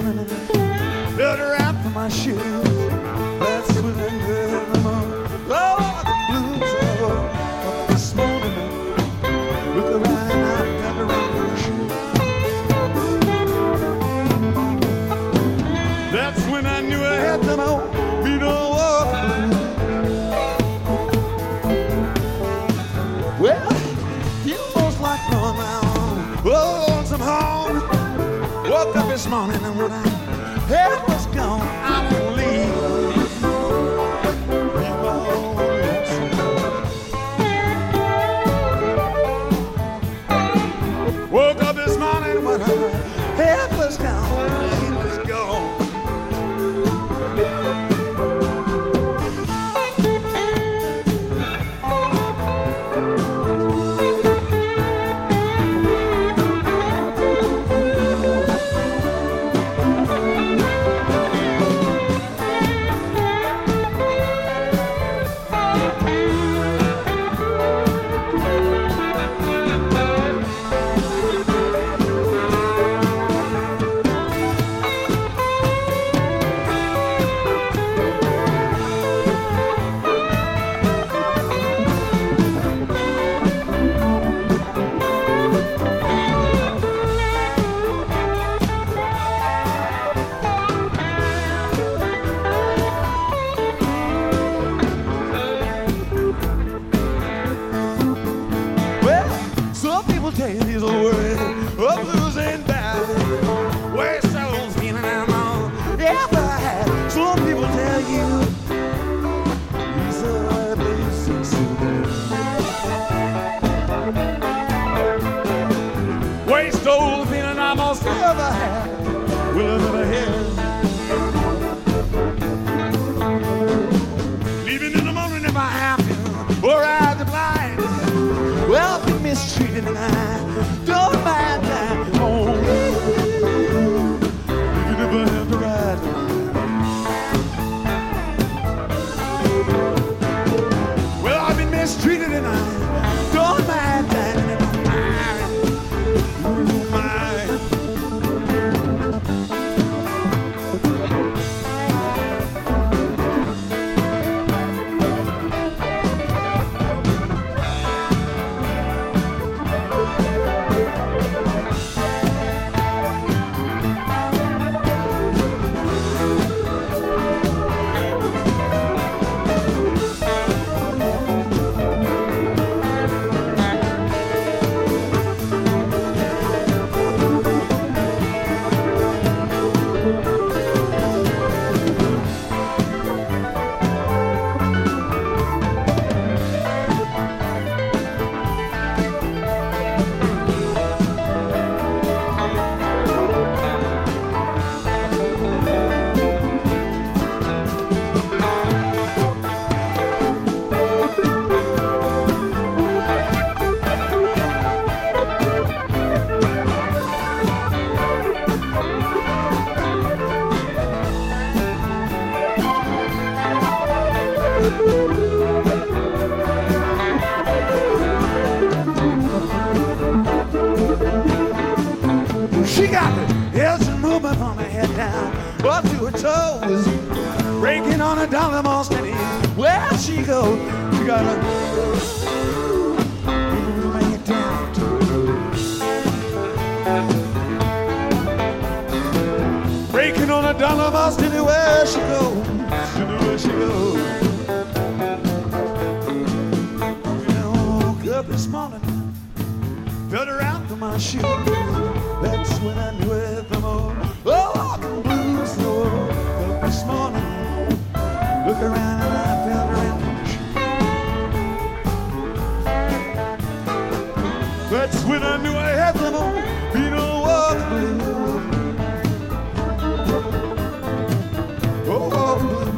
morning and I felt around for my shoes. That's when I heard the moon. Oh, the blues are this morning. I look around and I felt around for my shoes. That's when I knew I had them on. We don't walk blue. Well, feels most like going round. Oh, some home. Woke up this morning and when I head was gone, I won't leave. Woke up this morning when I head was gone, he was gone. Mistreated and I don't mind that home. You never have to ride. Well, I've been mistreated and I don't mind that. She got the hills and movement from her head down up to her toes, breaking on a dollar most any where she goes. She got her head down to her toes, breaking on a dollar most anywhere she goes. Anywhere she goes. Woke up this morning, felt around for my shoes. That's when I knew it the most. Oh, walking blues, Lord. Up this morning, look around and I felt around for my shoes. That's when I knew I had them on. You know, walking blues. Oh, walking blues.